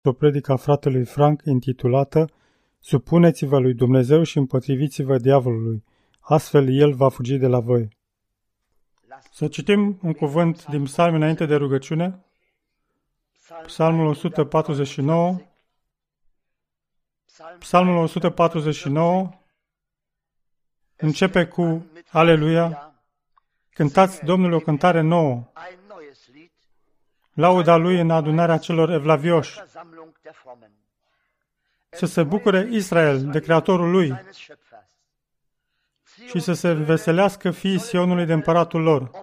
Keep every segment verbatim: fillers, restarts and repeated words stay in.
o predică a fratelui Frank intitulată Supuneți-vă lui Dumnezeu și împotriviți-vă diavolului, astfel el va fugi de la voi. Să citim un cuvânt din psalm înainte de rugăciune. Psalmul o sută patruzeci și nouă. Psalmul o sută patruzeci și nouă începe cu Aleluia. Cântați Domnului o cântare nouă. Lauda lui în adunarea celor evlavioși. Să se bucure Israel de Creatorul lui și să se înveselească fiii Sionului de împăratul lor.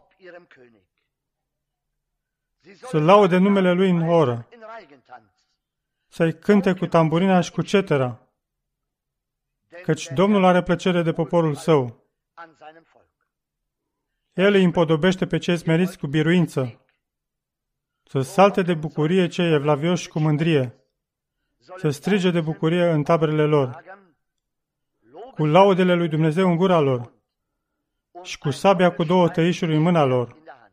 Să laude numele lui în oră. Să-i cânte cu tamburina și cu cetera, căci Domnul are plăcere de poporul său. El îi împodobește pe cei smeriți cu biruință. Să salte de bucurie cei evlavioși cu mândrie. Să strige de bucurie în taberele lor, cu laudele lui Dumnezeu în gura lor și cu sabia cu două tăișuri în mâna lor,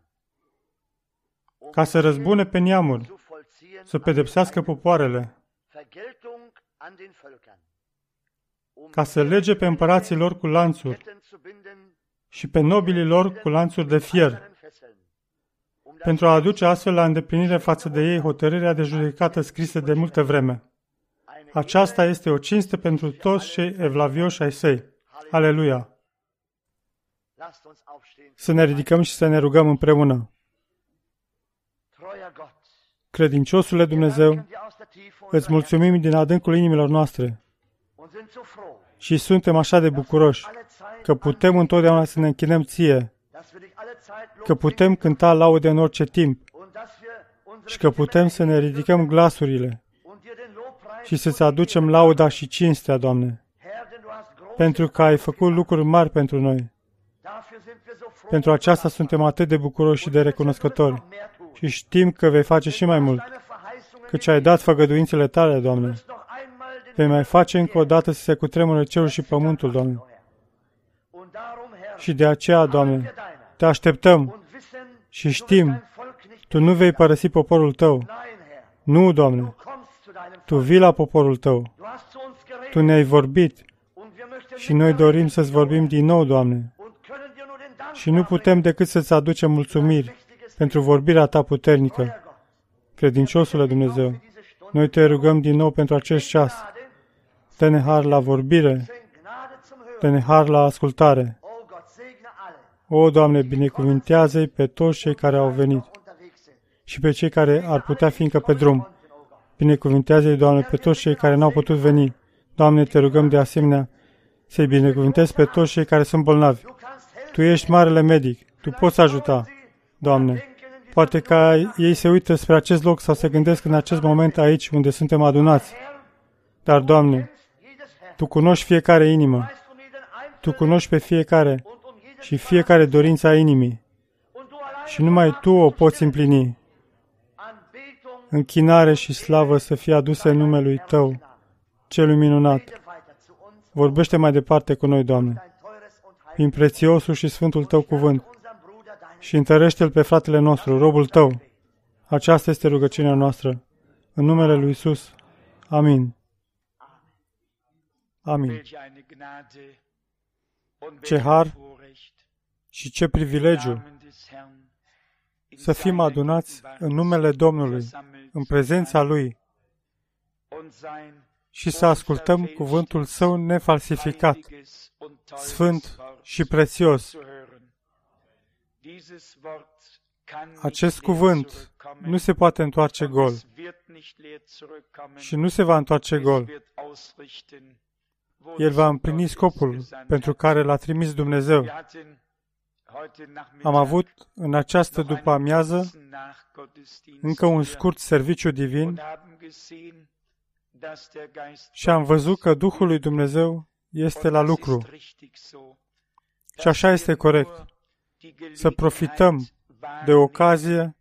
ca să răzbune pe neamuri, să pedepsească popoarele, ca să lege pe împărații lor cu lanțuri și pe nobilii lor cu lanțuri de fier, pentru a aduce astfel la îndeplinire față de ei hotărârea de judecată scrisă de multă vreme. Aceasta este o cinste pentru toți cei evlavioși ai săi. Aleluia! Să ne ridicăm și să ne rugăm împreună. Credinciosule Dumnezeu, îți mulțumim din adâncul inimilor noastre și suntem așa de bucuroși că putem întotdeauna să ne închinăm ție, că putem cânta laude în orice timp și că putem să ne ridicăm glasurile și să-ți aducem lauda și cinstea, Doamne, pentru că ai făcut lucruri mari pentru noi. Pentru aceasta suntem atât de bucuroși și de recunoscători și știm că vei face și mai mult, căci ai dat făgăduințele tale, Doamne. Vei mai face încă o dată să se cutremure cerul și pământul, Doamne. Și de aceea, Doamne, te așteptăm și știm, Tu nu vei părăsi poporul Tău. Nu, Doamne, Tu vii la poporul Tău. Tu ne-ai vorbit și noi dorim să-ți vorbim din nou, Doamne. Și nu putem decât să-ți aducem mulțumiri pentru vorbirea Ta puternică. Credinciosule Dumnezeu, noi te rugăm din nou pentru acest ceas. Dă-ne har la vorbire, dă-ne har la ascultare. O, Doamne, binecuvintează-i pe toți cei care au venit și pe cei care ar putea fi încă pe drum. Binecuvintează-i, Doamne, pe toți cei care n-au putut veni. Doamne, te rugăm de asemenea să-i binecuvintezi pe toți cei care sunt bolnavi. Tu ești marele medic, Tu poți ajuta, Doamne. Poate că ei se uită spre acest loc sau se gândesc în acest moment aici unde suntem adunați. Dar, Doamne, Tu cunoști fiecare inimă. Tu cunoști pe fiecare și fiecare dorință a inimii. Și numai Tu o poți împlini. Închinare și slavă să fie aduse în numelui Tău, celui minunat. Vorbește mai departe cu noi, Doamne, prin prețiosul și sfântul Tău cuvânt și întărește-L pe fratele nostru, robul Tău. Aceasta este rugăciunea noastră. În numele lui Iisus. Amin. Amin. Ce har și ce privilegiu să fim adunați în numele Domnului, în prezența Lui și să ascultăm cuvântul Său nefalsificat, sfânt și prețios. Acest cuvânt nu se poate întoarce gol și nu se va întoarce gol. El va împlini scopul pentru care L-a trimis Dumnezeu. Am avut în această după-amiază încă un scurt serviciu divin și am văzut că Duhul lui Dumnezeu este la lucru. Și așa este corect. Să profităm de ocazie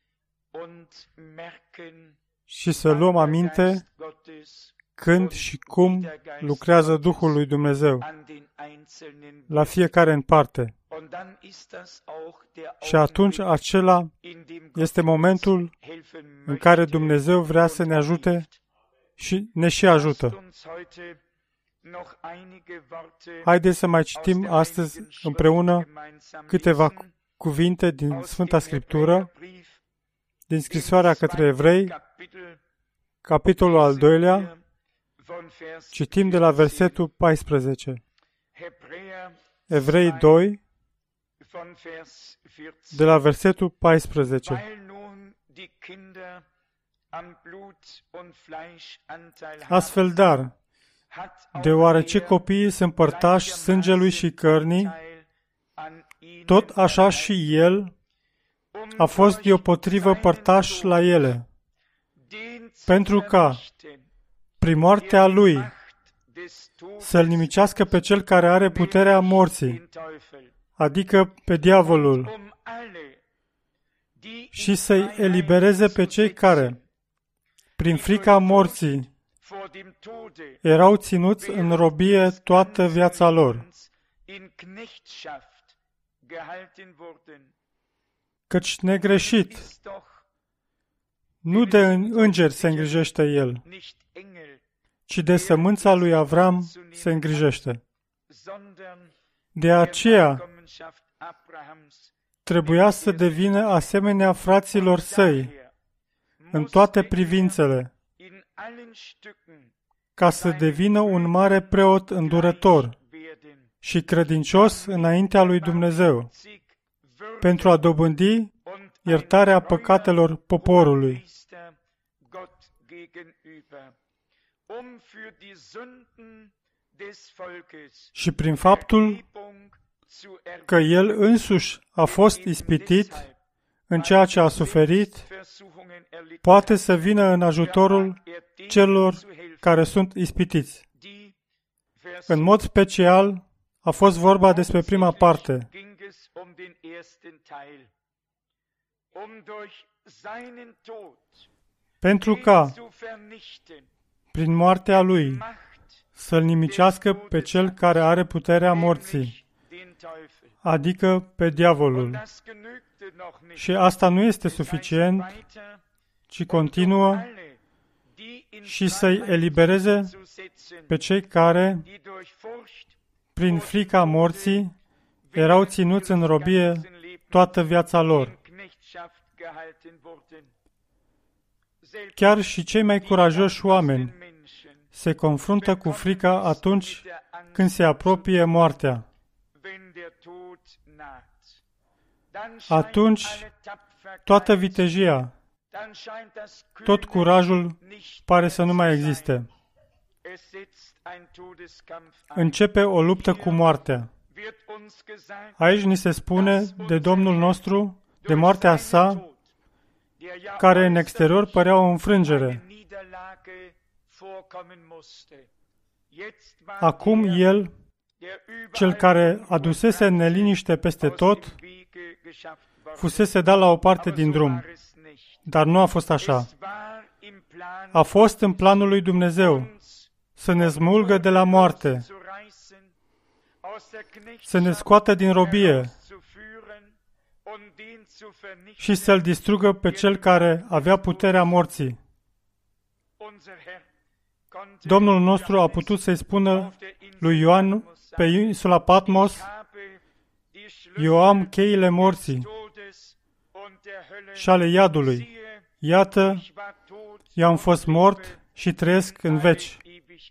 și să luăm aminte când și cum lucrează Duhul lui Dumnezeu la fiecare în parte. Și atunci acela este momentul în care Dumnezeu vrea să ne ajute și ne și ajută. Haideți să mai citim astăzi împreună câteva cuvinte din Sfânta Scriptură, din scrisoarea către Evrei, capitolul al doilea, citim de la versetul paisprezece. Evrei doi, de la versetul paisprezece. Astfel, dar, deoarece copiii sunt părtași sângelui și cărnii, tot așa și el a fost deopotrivă părtaș la ele, pentru ca, prin moartea lui, să-l nimicească pe cel care are puterea morții, adică pe diavolul, și să-i elibereze pe cei care, prin frica morții, erau ținuți în robie toată viața lor. Căci negreșit, nu de îngeri se îngrijește el, ci de sămânța lui Avram se îngrijește. De aceea trebuia să devină asemenea fraților săi în toate privințele, ca să devină un mare preot îndurător și credincios înaintea lui Dumnezeu, pentru a dobândi iertarea păcatelor poporului. Și prin faptul că el însuși a fost ispitit în ceea ce a suferit, poate să vină în ajutorul celor care sunt ispitiți. În mod special, a fost vorba despre prima parte. Pentru ca, prin moartea lui, să-l nimicească pe cel care are puterea morții, adică pe diavolul. Și asta nu este suficient, ci continuă și să-i elibereze pe cei care, prin frica morții, erau ținuți în robie toată viața lor. Chiar și cei mai curajoși oameni se confruntă cu frica atunci când se apropie moartea. Atunci, toată vitejia, tot curajul pare să nu mai existe. Începe o luptă cu moartea. Aici ni se spune de Domnul nostru, de moartea sa, care în exterior părea o înfrângere. Acum el, cel care adusese neliniște peste tot, fusese dat la o parte din drum. Dar nu a fost așa. A fost în planul lui Dumnezeu să ne smulgă de la moarte, să ne scoată din robie și să-l distrugă pe cel care avea puterea morții. Domnul nostru a putut să-i spună lui Ioan pe insula Patmos: eu am cheile morții și ale iadului. Iată, eu am fost mort și trăiesc în veci.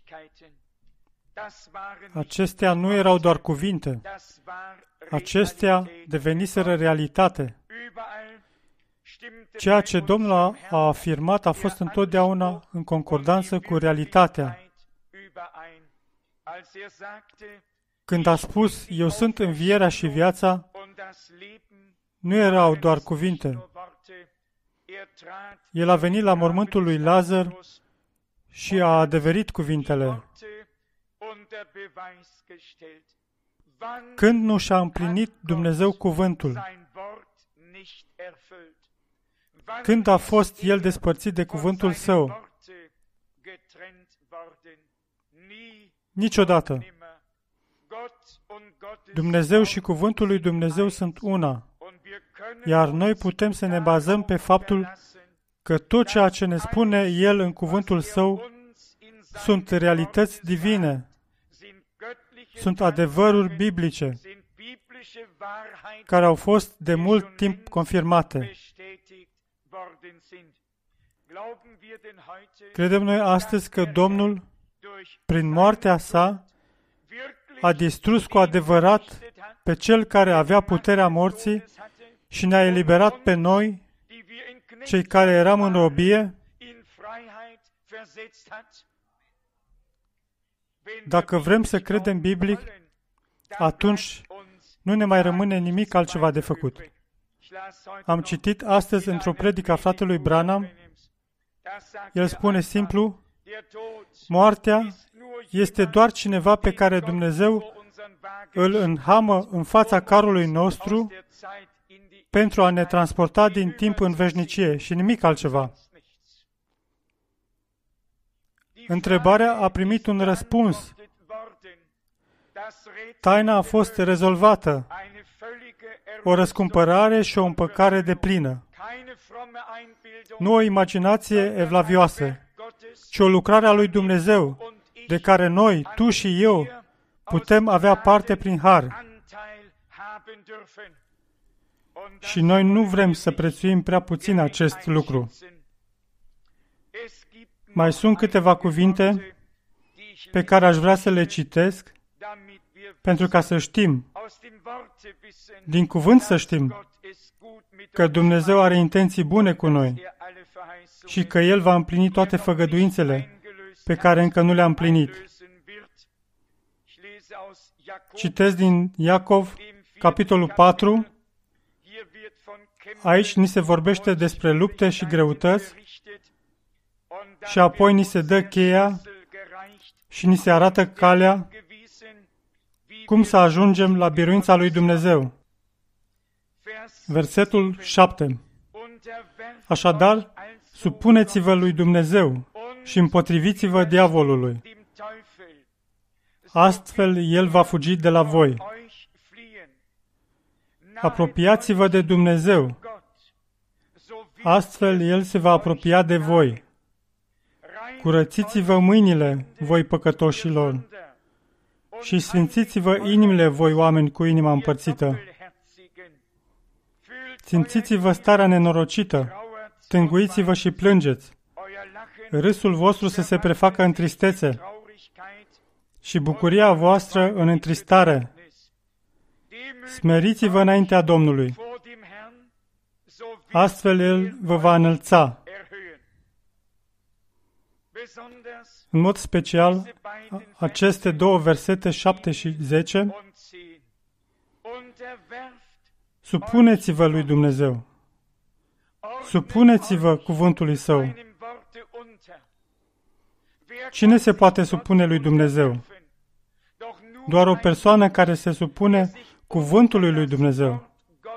Acestea nu erau doar cuvinte. Acestea deveniseră realitate. Ceea ce Domnul a afirmat a fost întotdeauna în concordanță cu realitatea. Când a spus, eu sunt învierea și viața, nu erau doar cuvinte. El a venit la mormântul lui Lazar și a adeverit cuvintele. Când nu și-a împlinit Dumnezeu cuvântul? Când a fost el despărțit de cuvântul său? Niciodată. Dumnezeu și cuvântul lui Dumnezeu sunt una, iar noi putem să ne bazăm pe faptul că tot ceea ce ne spune El în cuvântul Său sunt realități divine, sunt adevăruri biblice, care au fost de mult timp confirmate. Credem noi astăzi că Domnul, prin moartea sa, a distrus cu adevărat pe Cel care avea puterea morții și ne-a eliberat pe noi, cei care eram în robie? Dacă vrem să credem biblic, atunci nu ne mai rămâne nimic altceva de făcut. Am citit astăzi într-o predică a fratelui Branham, el spune simplu, moartea este doar cineva pe care Dumnezeu îl înhamă în fața carului nostru pentru a ne transporta din timp în veșnicie și nimic altceva. Întrebarea a primit un răspuns. Taina a fost rezolvată. O răscumpărare și o împăcare deplină. Nu o imaginație evlavioasă, ci o lucrare a lui Dumnezeu, de care noi, tu și eu, putem avea parte prin har. Și noi nu vrem să prețuim prea puțin acest lucru. Mai sunt câteva cuvinte pe care aș vrea să le citesc, pentru ca să știm, din cuvânt să știm, că Dumnezeu are intenții bune cu noi și că El va împlini toate făgăduințele pe care încă nu le-a împlinit. Citesc din Iacov, capitolul patru. Aici ni se vorbește despre lupte și greutăți și apoi ni se dă cheia și ni se arată calea cum să ajungem la biruința lui Dumnezeu. Versetul șapte. Așadar, supuneți-vă lui Dumnezeu și împotriviți-vă diavolului. Astfel, el va fugi de la voi. Apropiați-vă de Dumnezeu. Astfel, el se va apropia de voi. Curățiți-vă mâinile, voi păcătoșilor, și sfințiți-vă inimile, voi oameni cu inima împărțită. Simțiți-vă starea nenorocită, tânguiți-vă și plângeți. Râsul vostru să se prefacă în tristețe și bucuria voastră în întristare. Smeriți-vă înaintea Domnului. Astfel El vă va înălța. În mod special, aceste două versete, șapte și zece, supuneți-vă lui Dumnezeu. Supuneți-vă cuvântului Său. Cine se poate supune lui Dumnezeu? Doar o persoană care se supune cuvântului lui Dumnezeu,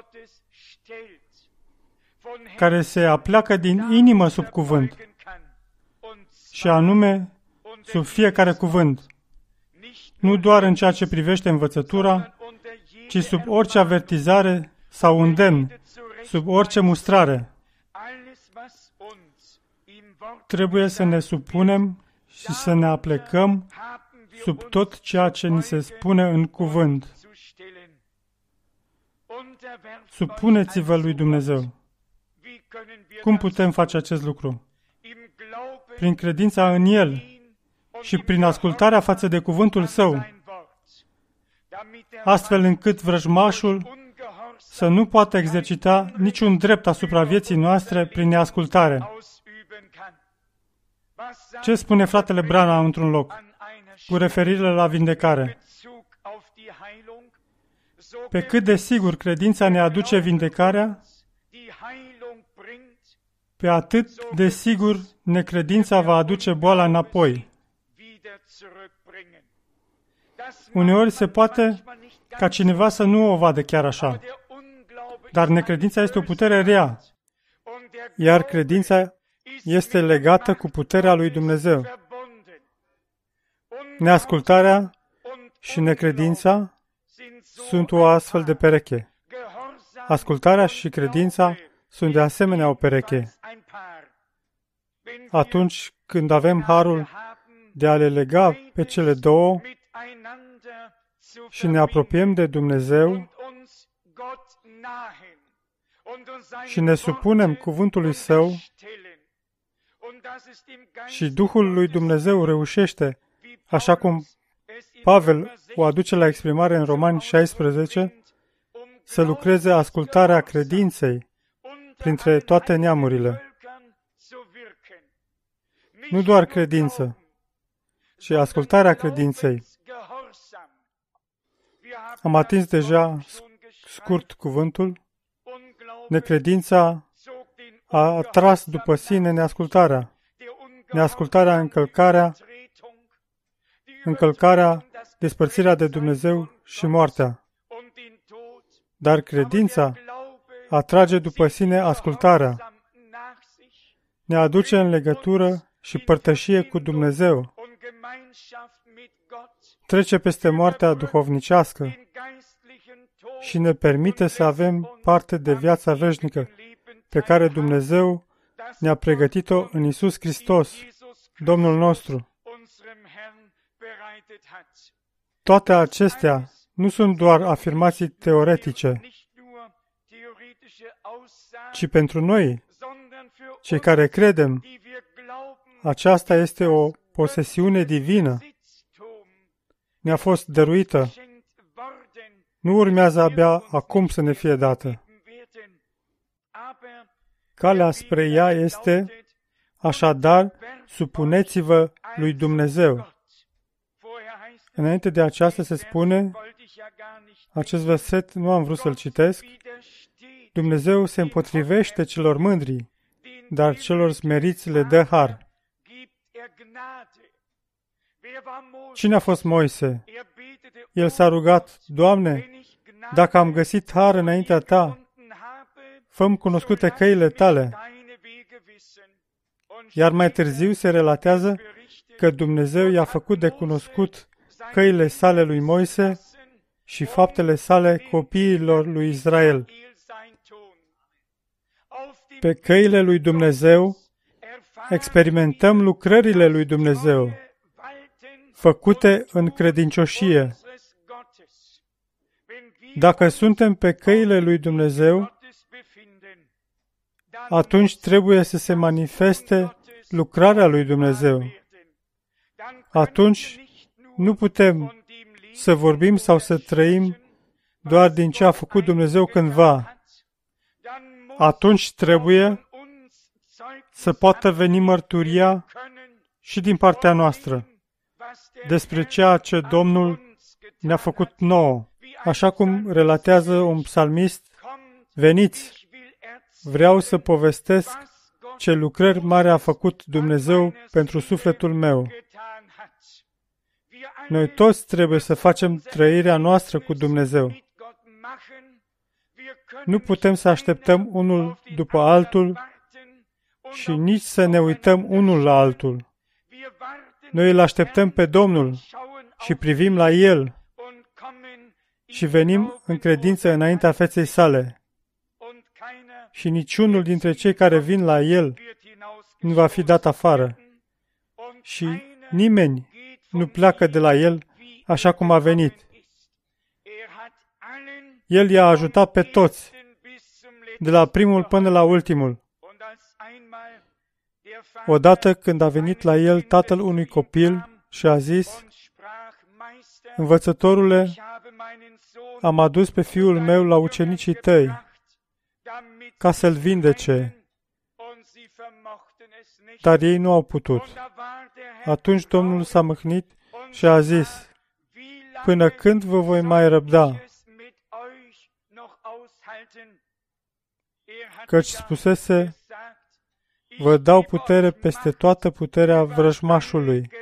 care se apleacă din inimă sub cuvânt, și anume sub fiecare cuvânt, nu doar în ceea ce privește învățătura, ci sub orice avertizare sau îndemn, sub orice mustrare. Trebuie să ne supunem și să ne aplecăm sub tot ceea ce ni se spune în cuvânt. Supuneți-vă lui Dumnezeu. Cum putem face acest lucru? Prin credința în El și prin ascultarea față de cuvântul Său, astfel încât vrăjmașul să nu poată exercita niciun drept asupra vieții noastre prin neascultare. Ce spune fratele Branham într-un loc, cu referire la vindecare? Pe cât de sigur credința ne aduce vindecarea, pe atât de sigur necredința va aduce boala înapoi. Uneori se poate ca cineva să nu o vadă chiar așa, dar necredința este o putere rea, iar credința este legată cu puterea lui Dumnezeu. Neascultarea și necredința sunt o astfel de pereche. Ascultarea și credința sunt de asemenea o pereche. Atunci când avem harul de a le lega pe cele două și ne apropiem de Dumnezeu și ne supunem cuvântului Său și Duhul lui Dumnezeu reușește, așa cum Pavel o aduce la exprimare în Romani șaisprezece, să lucreze ascultarea credinței printre toate neamurile. Nu doar credință, ci ascultarea credinței. Am atins deja scurt cuvântul. Necredința a atras după sine neascultarea. Neascultarea, încălcarea, încălcarea, despărțirea de Dumnezeu și moartea. Dar credința atrage după sine ascultarea. Ne aduce în legătură și părtășie cu Dumnezeu. Trece peste moartea duhovnicească și ne permite să avem parte de viața veșnică pe care Dumnezeu ne-a pregătit-o în Iisus Hristos, Domnul nostru. Toate acestea nu sunt doar afirmații teoretice, ci pentru noi, cei care credem, aceasta este o posesiune divină. Ne-a fost dăruită. Nu urmează abia acum să ne fie dată. Calea spre ea este, așadar, supuneți-vă lui Dumnezeu. Înainte de aceasta se spune, acest verset nu am vrut să-l citesc, Dumnezeu se împotrivește celor mândri, dar celor smeriți le dă har. Cine a fost Moise? El s-a rugat, Doamne, dacă am găsit har înaintea Ta, fă-mi cunoscute căile Tale. Iar mai târziu se relatează că Dumnezeu i-a făcut de cunoscut căile sale lui Moise și faptele sale copiilor lui Israel. Pe căile lui Dumnezeu experimentăm lucrările lui Dumnezeu, făcute în credincioșie. Dacă suntem pe căile lui Dumnezeu, atunci trebuie să se manifeste lucrarea lui Dumnezeu. Atunci nu putem să vorbim sau să trăim doar din ce a făcut Dumnezeu cândva. Atunci trebuie să poată veni mărturia și din partea noastră despre ceea ce Domnul ne-a făcut nouă. Așa cum relatează un psalmist, veniți, vreau să povestesc ce lucrări mari a făcut Dumnezeu pentru sufletul meu. Noi toți trebuie să facem trăirea noastră cu Dumnezeu. Nu putem să așteptăm unul după altul și nici să ne uităm unul la altul. Noi îl așteptăm pe Domnul și privim la El și venim în credință înaintea feței sale. Și niciunul dintre cei care vin la El nu va fi dat afară. Și nimeni nu pleacă de la El așa cum a venit. El i-a ajutat pe toți, de la primul până la ultimul. Odată când a venit la el tatăl unui copil și a zis, Învățătorule, am adus pe fiul meu la ucenicii tăi, ca să-l vindece, dar ei nu au putut. Atunci Domnul s-a mâhnit și a zis, Până când vă voi mai răbda? Căci spusese, vă dau putere peste toată puterea vrăjmașului,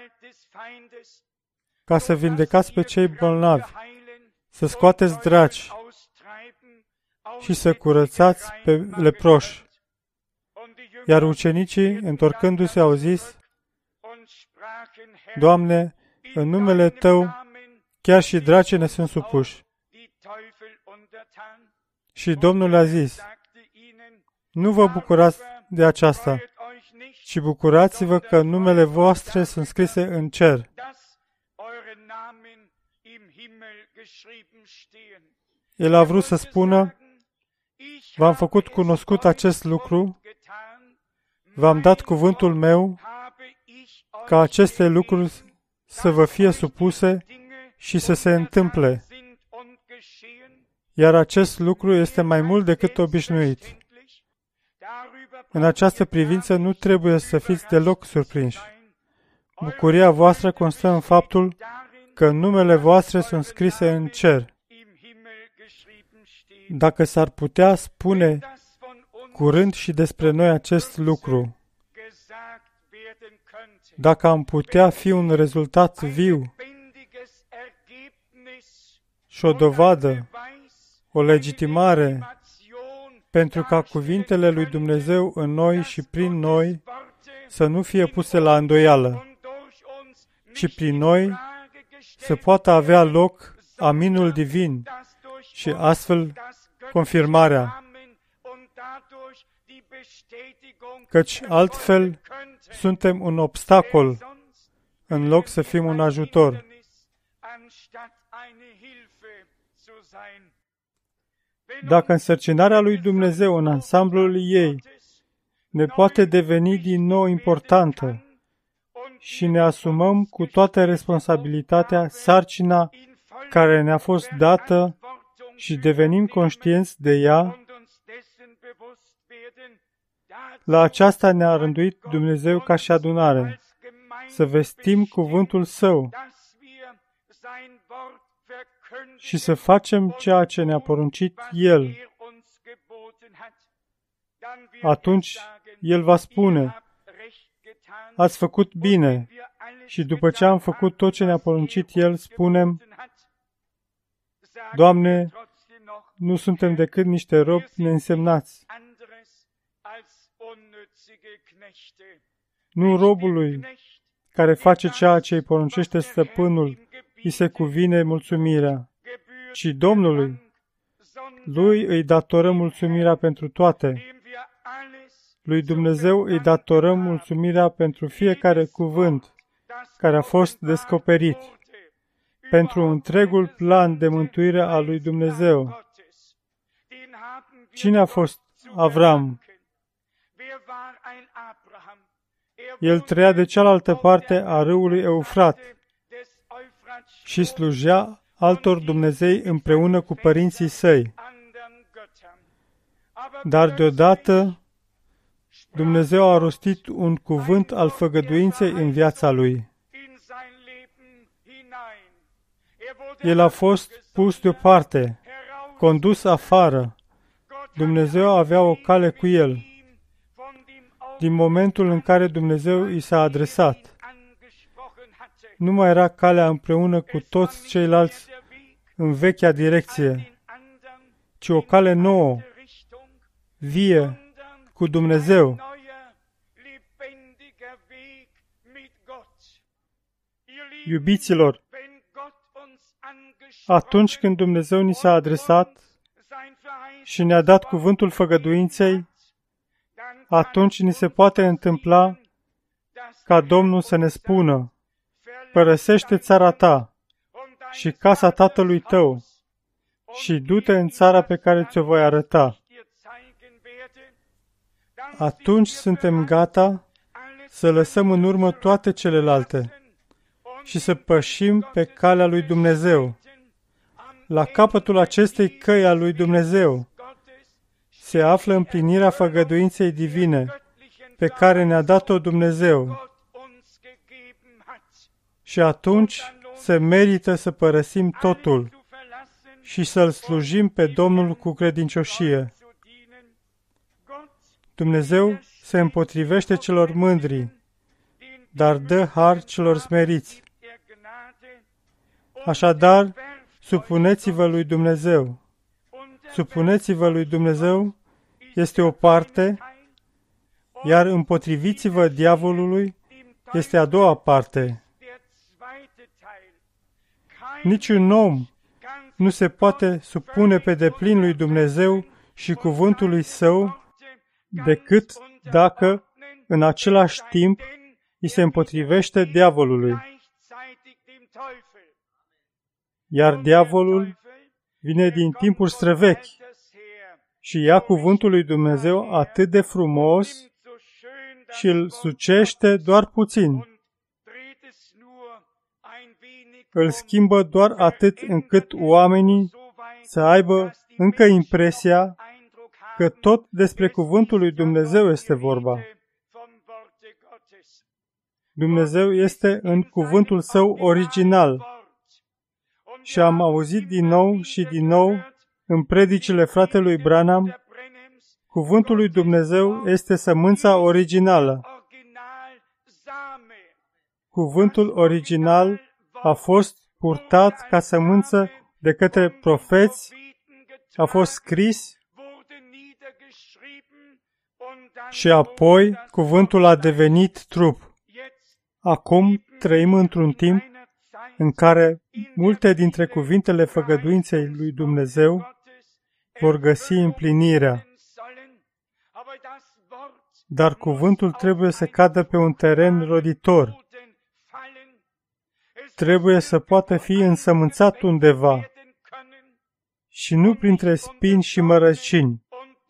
ca să vindecați pe cei bolnavi, să scoateți draci și să curățați pe leproși. Iar ucenicii, întorcându-se, au zis, Doamne, în numele Tău chiar și dracii ne sunt supuși. Și Domnul le-a zis, nu vă bucurați de aceasta, ci bucurați-vă că numele voastre sunt scrise în cer. El a vrut să spună, v-am făcut cunoscut acest lucru, v-am dat cuvântul meu ca aceste lucruri să vă fie supuse și să se întâmple. Iar acest lucru este mai mult decât obișnuit. În această privință nu trebuie să fiți deloc surprinși. Bucuria voastră constă în faptul că numele voastre sunt scrise în cer. Dacă s-ar putea spune curând și despre noi acest lucru, dacă am putea fi un rezultat viu și o dovadă, o legitimare, pentru ca cuvintele lui Dumnezeu în noi și prin noi să nu fie puse la îndoială, ci prin noi să poată avea loc aminul divin și astfel confirmarea, căci altfel suntem un obstacol în loc să fim un ajutor. Dacă însărcinarea lui Dumnezeu în ansamblul ei ne poate deveni din nou importantă și ne asumăm cu toată responsabilitatea sarcina care ne-a fost dată și devenim conștienți de ea, la aceasta ne-a rânduit Dumnezeu ca și adunare, să vestim cuvântul Său și să facem ceea ce ne-a poruncit El. Atunci El va spune, ați făcut bine, și după ce am făcut tot ce ne-a poruncit El, spunem, Doamne, nu suntem decât niște robi neînsemnați. Nu robului care face ceea ce îi poruncește stăpânul, îi se cuvine mulțumirea, ci Domnului. Lui îi datorăm mulțumirea pentru toate. Lui Dumnezeu îi datorăm mulțumirea pentru fiecare cuvânt care a fost descoperit, pentru întregul plan de mântuire al lui Dumnezeu. Cine a fost Avram? El trăia de cealaltă parte a râului Eufrat și slujea altor Dumnezei împreună cu părinții săi. Dar deodată Dumnezeu a rostit un cuvânt al făgăduinței în viața lui. El a fost pus deoparte, condus afară. Dumnezeu avea o cale cu el. Din momentul în care Dumnezeu i s-a adresat, nu mai era calea împreună cu toți ceilalți în vechea direcție, ci o cale nouă, vie, cu Dumnezeu. Iubiților, atunci când Dumnezeu ni s-a adresat și ne-a dat cuvântul făgăduinței, atunci ni se poate întâmpla ca Domnul să ne spună, părăsește țara ta și casa tatălui tău și du-te în țara pe care ți-o voi arăta. Atunci suntem gata să lăsăm în urmă toate celelalte și să pășim pe calea lui Dumnezeu. La capătul acestei căi a lui Dumnezeu se află împlinirea făgăduinței divine pe care ne-a dat-o Dumnezeu. Și atunci se merită să părăsim totul și să-L slujim pe Domnul cu credincioșie. Dumnezeu se împotrivește celor mândri, dar dă har celor smeriți. Așadar, supuneți-vă lui Dumnezeu. Supuneți-vă lui Dumnezeu este o parte, iar împotriviți-vă diavolului este a doua parte. Niciun om nu se poate supune pe deplin lui Dumnezeu și cuvântului Său decât dacă în același timp îi se împotrivește diavolului. Iar diavolul vine din timpuri străvechi și ia cuvântul lui Dumnezeu atât de frumos și îl sucește doar puțin. Îl schimbă doar atât încât oamenii să aibă încă impresia că tot despre cuvântul lui Dumnezeu este vorba. Dumnezeu este în cuvântul Său original. Și am auzit din nou și din nou în predicile fratelui Branham, cuvântul lui Dumnezeu este sămânța originală. Cuvântul original a fost purtat ca sămânță de către profeți, a fost scris și apoi cuvântul a devenit trup. Acum trăim într-un timp în care multe dintre cuvintele făgăduinței lui Dumnezeu vor găsi împlinirea. Dar cuvântul trebuie să cadă pe un teren roditor. Trebuie să poată fi însămânțat undeva și nu printre spini și mărăcini.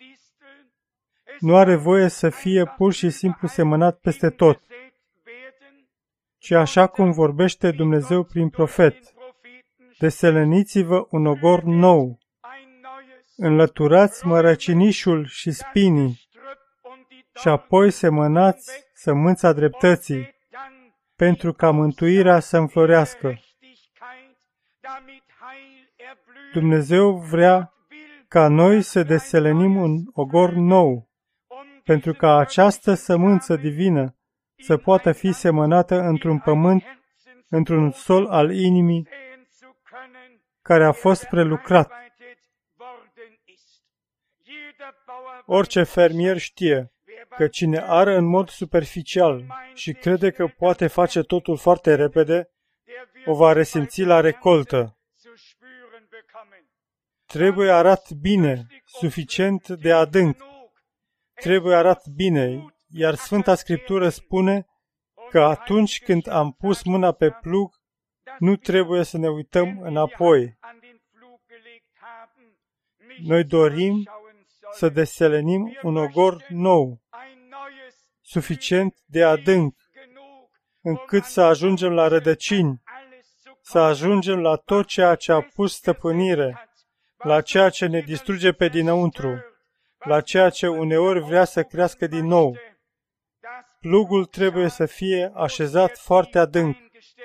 Nu are voie să fie pur și simplu semănat peste tot, ci așa cum vorbește Dumnezeu prin profet. Deseleniți-vă un ogor nou, înlăturați mărăcinișul și spinii și apoi semănați sămânța dreptății, pentru ca mântuirea să înflorească. Dumnezeu vrea ca noi să deselenim un ogor nou, pentru ca această sămânță divină să poată fi semănată într-un pământ, într-un sol al inimii, care a fost prelucrat. Orice fermier știe că cine ară în mod superficial și crede că poate face totul foarte repede, o va resimți la recoltă. Trebuie arat bine, suficient de adânc. Trebuie arat bine, iar Sfânta Scriptură spune că atunci când am pus mâna pe plug, nu trebuie să ne uităm înapoi. Noi dorim să deselenim un ogor nou, suficient de adânc, încât să ajungem la rădăcini, să ajungem la tot ceea ce a pus stăpânire, la ceea ce ne distruge pe dinăuntru, la ceea ce uneori vrea să crească din nou. Plugul trebuie să fie așezat foarte adânc.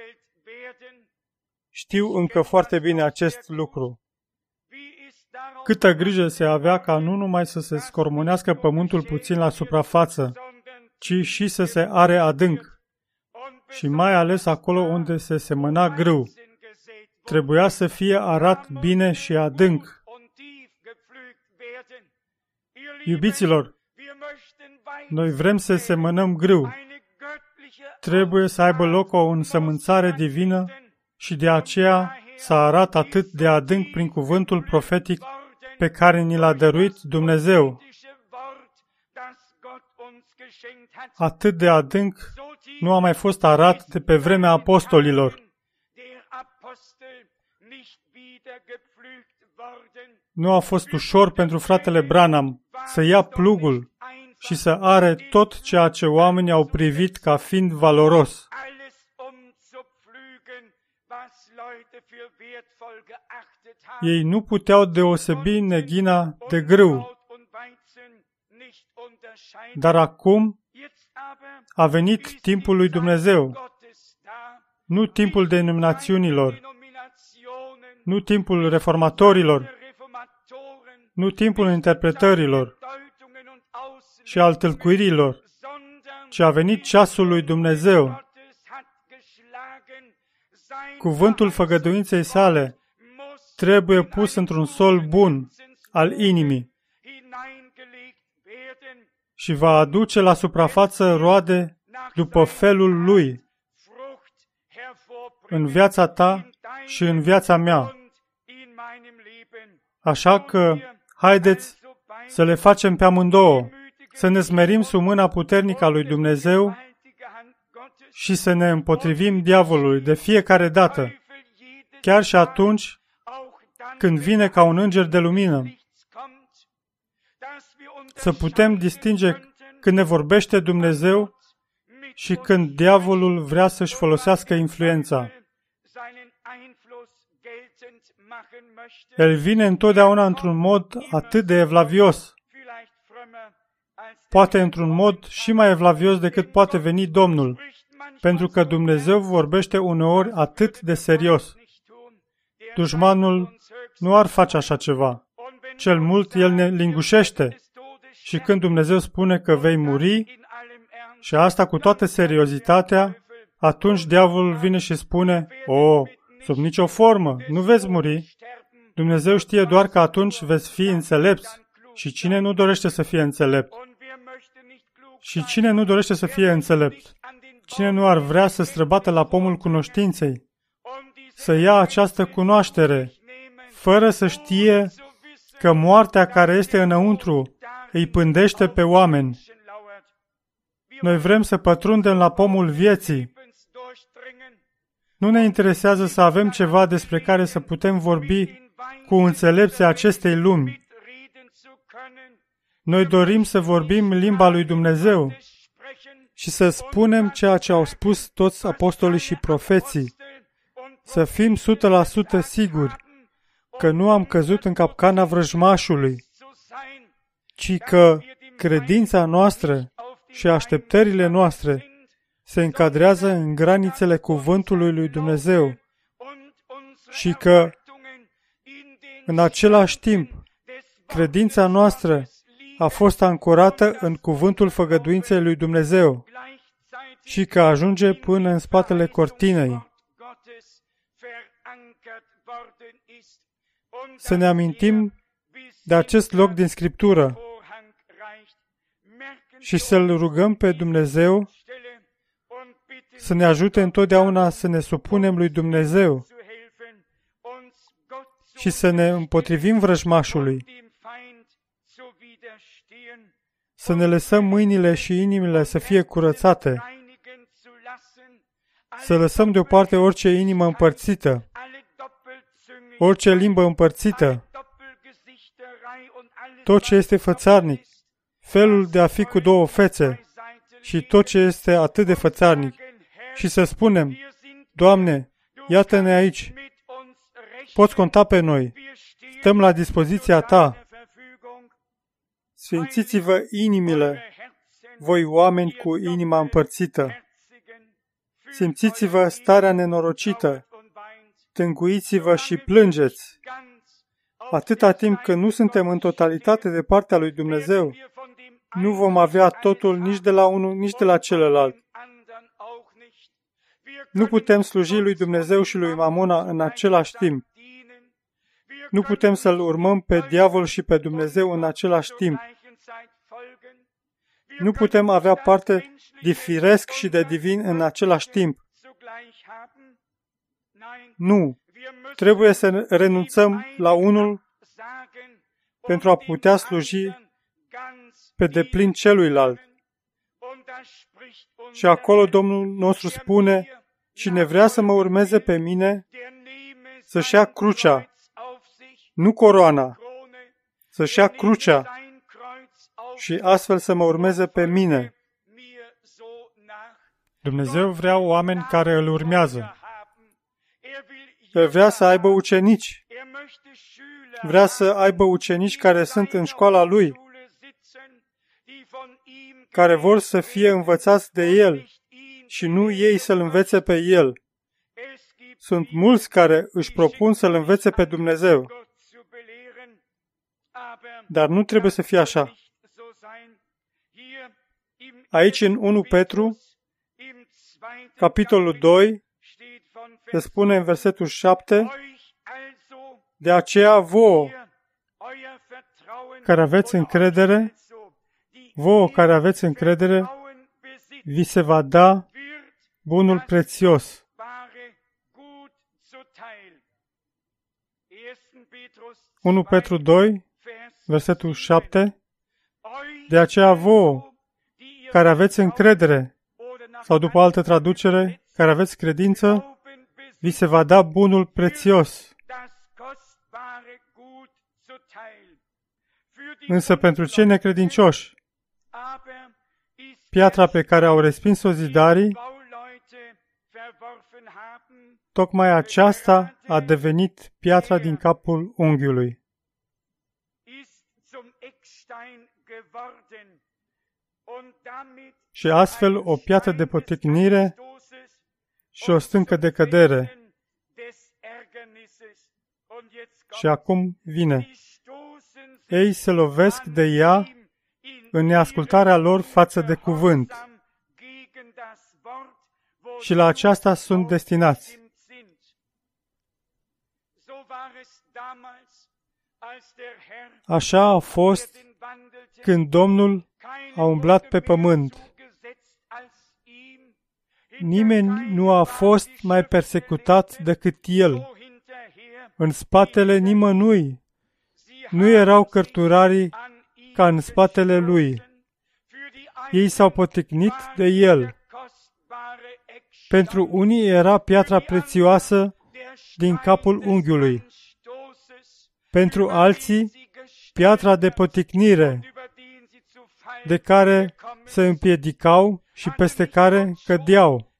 Știu încă foarte bine acest lucru. Câtă grijă se avea ca nu numai să se scormonească pământul puțin la suprafață, ci și să se are adânc. Și mai ales acolo unde se semăna grâu. Trebuia să fie arat bine și adânc. Iubiților, noi vrem să semănăm grâu. Trebuie să aibă loc o însămânțare divină și de aceea să arată atât de adânc prin cuvântul profetic pe care ni l-a dăruit Dumnezeu. Atât de adânc nu a mai fost arat de pe vremea apostolilor. Nu a fost ușor pentru fratele Branham să ia plugul și să are tot ceea ce oamenii au privit ca fiind valoros. Ei nu puteau deosebi neghina de grâu. Dar acum a venit timpul lui Dumnezeu, nu timpul denominațiunilor, nu timpul reformatorilor, nu timpul interpretărilor și al tâlcuirilor, ci a venit ceasul lui Dumnezeu. Cuvântul făgăduinței sale trebuie pus într-un sol bun al inimii și va aduce la suprafață roade după felul lui. în viața ta și în viața mea. Așa că, haideți să le facem pe amândouă, să ne smerim sub mâna puternică a lui Dumnezeu și să ne împotrivim diavolului de fiecare dată, chiar și atunci când vine ca un înger de lumină. Să putem distinge când ne vorbește Dumnezeu și când diavolul vrea să-și folosească influența. El vine întotdeauna într-un mod atât de evlavios, poate într-un mod și mai evlavios decât poate veni Domnul, pentru că Dumnezeu vorbește uneori atât de serios. Dușmanul nu ar face așa ceva. Cel mult, el ne lingușește. Și când Dumnezeu spune că vei muri, și asta cu toată seriozitatea, atunci diavolul vine și spune, o, sub nicio formă, nu veți muri. Dumnezeu știe doar că atunci veți fi înțelepți. Și cine nu dorește să fie înțelept? Și cine nu dorește să fie înțelept? Cine nu ar vrea să străbată la pomul cunoștinței? Să ia această cunoaștere, fără să știe că moartea care este înăuntru îi pândește pe oameni. Noi vrem să pătrundem la pomul vieții. Nu ne interesează să avem ceva despre care să putem vorbi cu înțelepții acestei lumi. Noi dorim să vorbim limba lui Dumnezeu și să spunem ceea ce au spus toți apostolii și profeții. Să fim o sută la sută siguri că nu am căzut în capcana vrăjmașului, ci că credința noastră și așteptările noastre se încadrează în granițele cuvântului lui Dumnezeu și că, în același timp, credința noastră a fost ancorată în cuvântul făgăduinței lui Dumnezeu și că ajunge până în spatele cortinei. Să ne amintim de acest loc din Scriptură și să-L rugăm pe Dumnezeu să ne ajute întotdeauna să ne supunem lui Dumnezeu și să ne împotrivim vrăjmașului, să ne lăsăm mâinile și inimile să fie curățate, să lăsăm deoparte orice inimă împărțită, orice limbă împărțită, tot ce este fățarnic, felul de a fi cu două fețe și tot ce este atât de fățarnic. Și să spunem, Doamne, iată-ne aici, poți conta pe noi, stăm la dispoziția Ta. Sfințiți-vă inimile, voi oameni cu inima împărțită. Simțiți-vă starea nenorocită, tânguiți-vă și plângeți. Atâta timp când nu suntem în totalitate de partea lui Dumnezeu, nu vom avea totul nici de la unul, nici de la celălalt. Nu putem sluji lui Dumnezeu și lui Mamona în același timp. Nu putem să-L urmăm pe diavol și pe Dumnezeu în același timp. Nu putem avea parte de firesc și de divin în același timp. Nu. Trebuie să renunțăm la unul pentru a putea sluji pe deplin celuilalt. Și acolo Domnul nostru spune, cine vrea să mă urmeze pe mine, să-și ia crucea, nu coroana, să-și ia crucea și astfel să mă urmeze pe mine. Dumnezeu vrea oameni care îl urmează. El vrea să aibă ucenici. Vrea să aibă ucenici care sunt în școala Lui, care vor să fie învățați de El și nu ei să-L învețe pe El. Sunt mulți care își propun să-L învețe pe Dumnezeu. Dar nu trebuie să fie așa. Aici, în unu Petru, capitolul doi, se spune în versetul șapte, de aceea vouă, care aveți încredere, vouă care aveți încredere, vi se va da bunul prețios. unu Petru doi, versetul șapte. De aceea vouă, care aveți încredere, sau după altă traducere, care aveți credință, vi se va da bunul prețios. Însă pentru cei necredincioși, piatra pe care au respins-o zidarii, tocmai aceasta a devenit piatra din capul unghiului. Și astfel o piatră de poticnire și o stâncă de cădere. Și acum vine. Ei se lovesc de ea în neascultarea lor față de cuvânt. Și la aceasta sunt destinați. Așa a fost când Domnul a umblat pe pământ. Nimeni nu a fost mai persecutat decât El. În spatele nimănui nu erau cărturarii ca în spatele Lui. Ei s-au poticnit de El. Pentru unii era piatra prețioasă din capul unghiului. Pentru alții, piatra de poticnire, de care se împiedicau și peste care cădeau.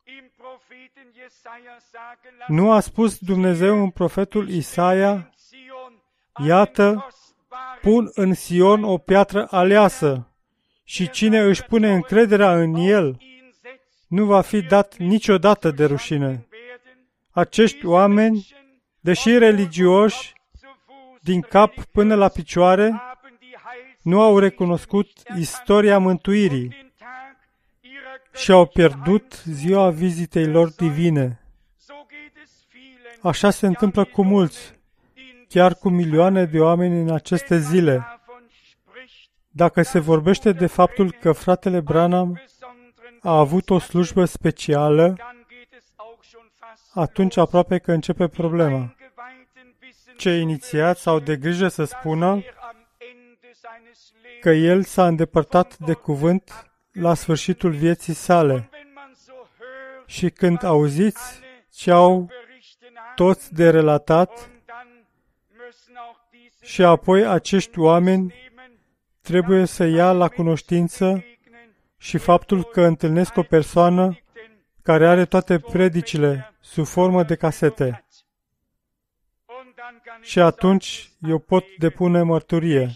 Nu a spus Dumnezeu în profetul Isaia, iată, pun în Sion o piatră aleasă și cine își pune încrederea în El nu va fi dat niciodată de rușine. Acești oameni, deși religioși, din cap până la picioare, nu au recunoscut istoria mântuirii și au pierdut ziua vizitei lor divine. Așa se întâmplă cu mulți, chiar cu milioane de oameni în aceste zile. Dacă se vorbește de faptul că fratele Branham a avut o slujbă specială, atunci aproape că începe problema. Cei inițiați au de grijă să spună că el s-a îndepărtat de cuvânt la sfârșitul vieții sale. Și când auziți ce au toți de relatat, și apoi acești oameni trebuie să ia la cunoștință și faptul că întâlnesc o persoană care are toate predicile sub formă de casete. Și atunci eu pot depune mărturie.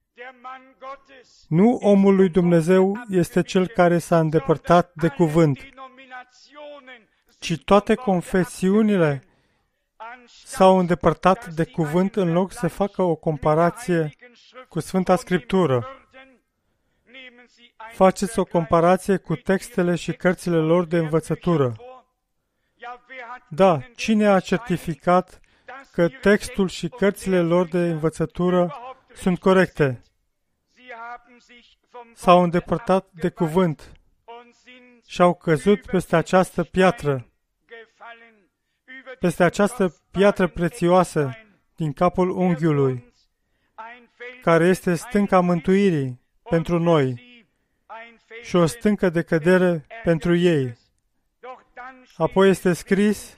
Nu omul lui Dumnezeu este cel care s-a îndepărtat de cuvânt, ci toate confesiunile s-au îndepărtat de cuvânt în loc să facă o comparație cu Sfânta Scriptură. Faceți o comparație cu textele și cărțile lor de învățătură. Da, cine a certificat că textul și cărțile lor de învățătură sunt corecte? S-au îndepărtat de cuvânt și au căzut peste această piatră, peste această piatră prețioasă din capul unghiului, care este stânca mântuirii pentru noi și o stâncă de cădere pentru ei. Apoi este scris,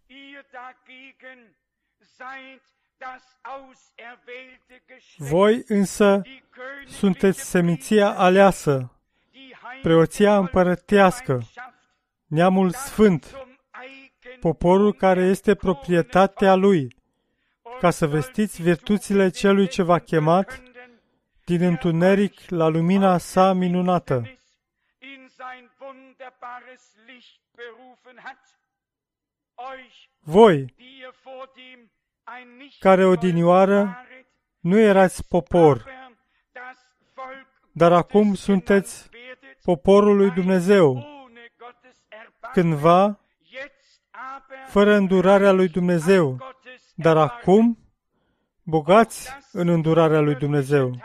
voi însă sunteți seminția aleasă, preoția împărătească, neamul sfânt, poporul care este proprietatea lui, ca să vestiți virtuțile celui ce v-a chemat din întuneric la lumina sa minunată. Voi, care odinioară nu erați popor, dar acum sunteți poporul lui Dumnezeu, cândva fără îndurarea lui Dumnezeu, dar acum bogați în îndurarea lui Dumnezeu.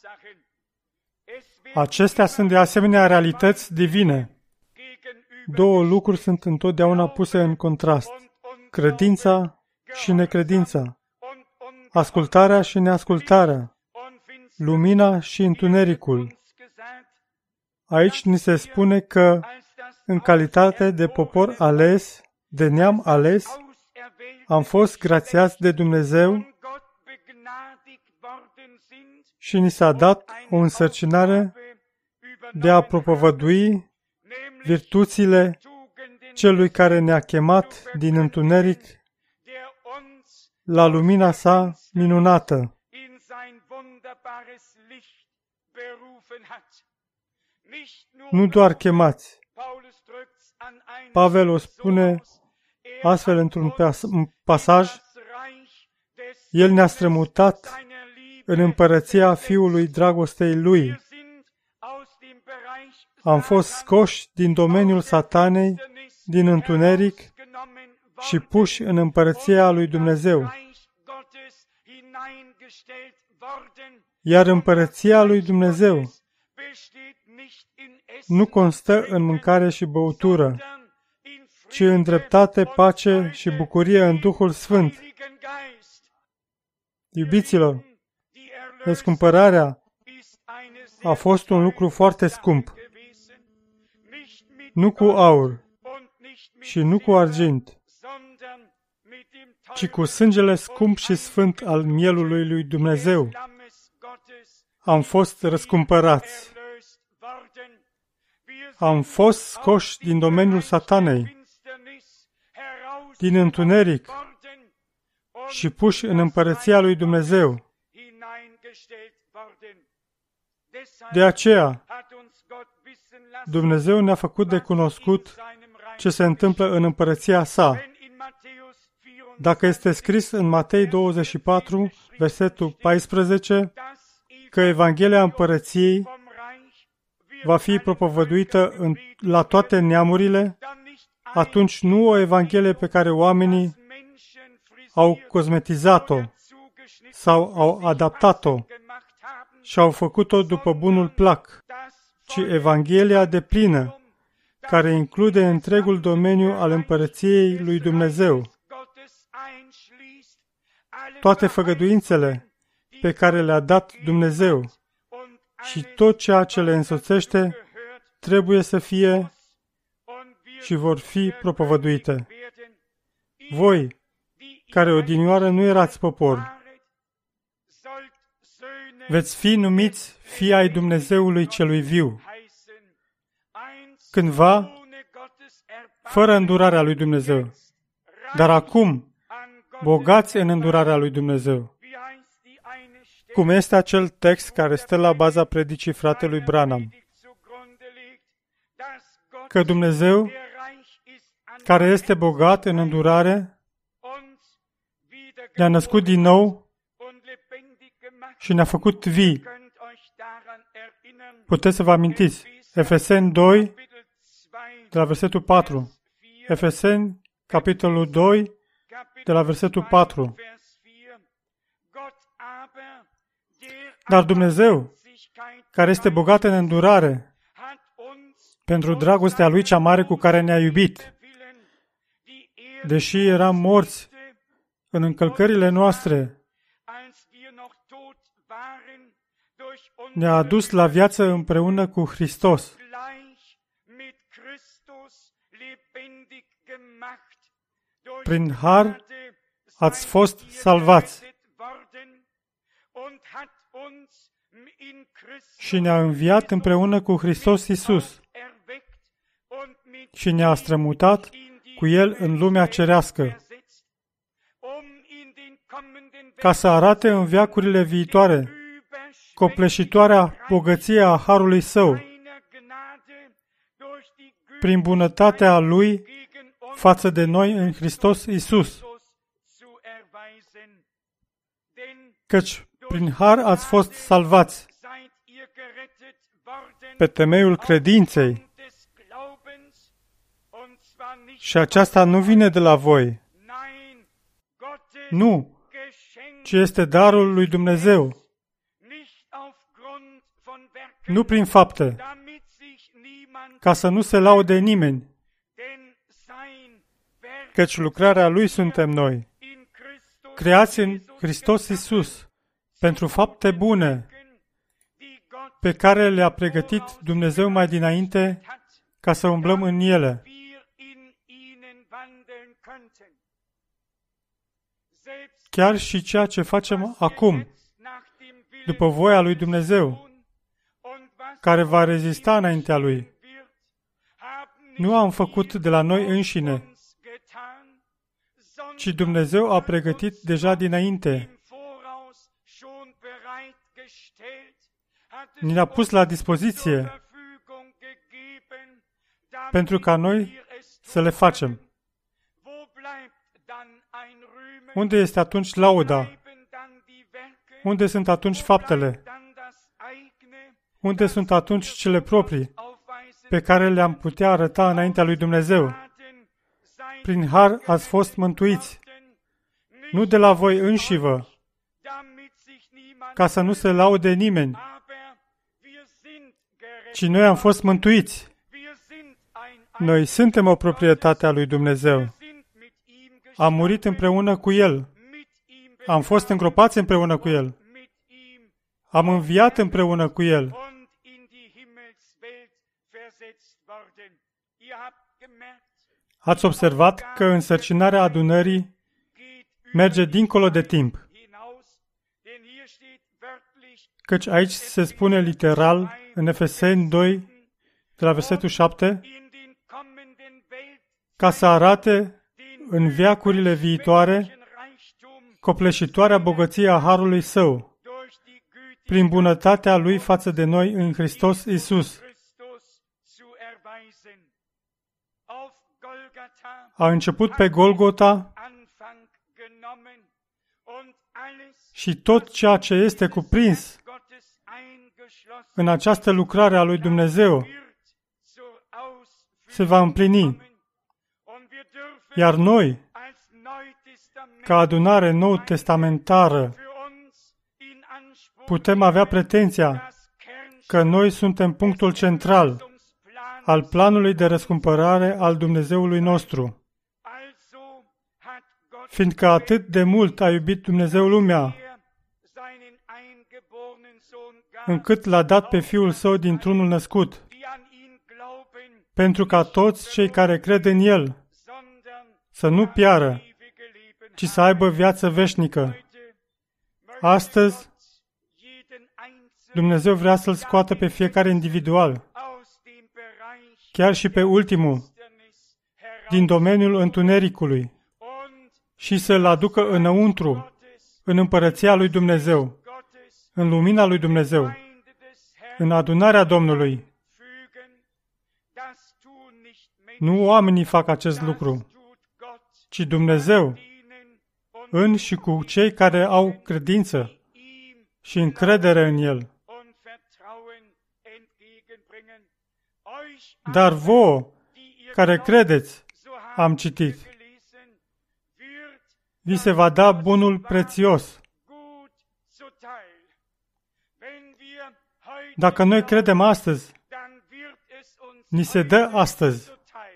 Acestea sunt de asemenea realități divine. Două lucruri sunt întotdeauna puse în contrast: credința și necredința. ascultarea și neascultarea, lumina și întunericul. Aici ni se spune că, în calitate de popor ales, de neam ales, am fost grațiați de Dumnezeu și ni s-a dat o însărcinare de a propovădui virtuțile celui care ne-a chemat din întuneric la lumina sa minunată. Nu doar chemați. Pavel o spune astfel într-un pasaj, El ne-a strămutat în împărăția Fiului dragostei Lui. Am fost scoși din domeniul satanei, din întuneric și puși în împărăția lui Dumnezeu. Iar împărăția lui Dumnezeu nu constă în mâncare și băutură, ci în dreptate, pace și bucurie în Duhul Sfânt. Iubiților, răscumpărarea a fost un lucru foarte scump. Nu cu aur și nu cu argint, ci cu sângele scump și sfânt al mielului lui Dumnezeu. Am fost răscumpărați. Am fost scoși din domeniul satanei, din întuneric și puși în împărăția lui Dumnezeu. De aceea, Dumnezeu ne-a făcut de cunoscut ce se întâmplă în împărăția sa. Dacă este scris în Matei douăzeci și patru, versetul paisprezece, că Evanghelia împărăției va fi propovăduită în, la toate neamurile, atunci nu o Evanghelie pe care oamenii au cosmetizat-o sau au adaptat-o și au făcut-o după bunul plac, ci Evanghelia deplină, care include întregul domeniu al împărăției lui Dumnezeu. Toate făgăduințele pe care le-a dat Dumnezeu și tot ceea ce le însoțește trebuie să fie și vor fi propovăduite. Voi, care odinioară nu erați popor, veți fi numiți fii ai Dumnezeului celui viu. Cândva, fără îndurarea lui Dumnezeu, dar acum, bogați în îndurarea lui Dumnezeu. Cum este acel text care stă la baza predicii fratelui Branham? Că Dumnezeu, care este bogat în îndurare, ne-a născut din nou și ne-a făcut vii. Puteți să vă amintiți. Efeseni doi, de la versetul patru. Efeseni, capitolul doi, de la versetul patru. Dar Dumnezeu, care este bogat în îndurare, pentru dragostea Lui cea mare cu care ne-a iubit, deși eram morți în încălcările noastre, ne-a adus la viață împreună cu Hristos. Prin har ați fost salvați și ne-a înviat împreună cu Hristos Iisus și ne-a strămutat cu El în lumea cerească, ca să arate în veacurile viitoare copleșitoarea bogăție a harului Său, prin bunătatea Lui față de noi în Hristos Iisus. Căci prin har ați fost salvați pe temeiul credinței și aceasta nu vine de la voi. Nu, ci este darul lui Dumnezeu. Nu prin fapte, ca să nu se laude nimeni, căci lucrarea Lui suntem noi, creați în Hristos Iisus pentru fapte bune pe care le-a pregătit Dumnezeu mai dinainte ca să umblăm în ele. Chiar și ceea ce facem acum, după voia lui Dumnezeu, care va rezista înaintea Lui. Nu am făcut de la noi înșine, ci Dumnezeu a pregătit deja dinainte. Ni l-a pus la dispoziție pentru ca noi să le facem. Unde este atunci lauda? Unde sunt atunci faptele? Unde sunt atunci cele proprii pe care le-am putea arăta înaintea lui Dumnezeu? Prin har ați fost mântuiți, nu de la voi înșivă, ca să nu se laude nimeni, ci noi am fost mântuiți. Noi suntem o proprietate a lui Dumnezeu. Am murit împreună cu El. Am fost îngropați împreună cu El. Am înviat împreună cu El. Ați observat că însărcinarea adunării merge dincolo de timp. Căci aici se spune literal în Efeseni doi, de la versetul șapte, ca să arate în veacurile viitoare copleșitoarea bogăție a harului Său, prin bunătatea Lui față de noi în Hristos Iisus. A început pe Golgota și tot ceea ce este cuprins în această lucrare a lui Dumnezeu se va împlini. Iar noi, ca adunare nou testamentară, putem avea pretenția că noi suntem punctul central al planului de răscumpărare al Dumnezeului nostru. Fiindcă atât de mult a iubit Dumnezeu lumea, încât l-a dat pe Fiul Său dintr-unul născut, pentru ca toți cei care cred în El să nu piară, ci să aibă viață veșnică. Astăzi, Dumnezeu vrea să-L scoată pe fiecare individual, chiar și pe ultimul, din domeniul întunericului, și să-l aducă înăuntru, în împărăția lui Dumnezeu, în lumina lui Dumnezeu, în adunarea Domnului. Nu oamenii fac acest lucru, ci Dumnezeu, în și cu cei care au credință și încredere în El. Dar vouă, care credeți, am citit, vi se va da bunul prețios. Dacă noi credem astăzi, ni se dă astăzi.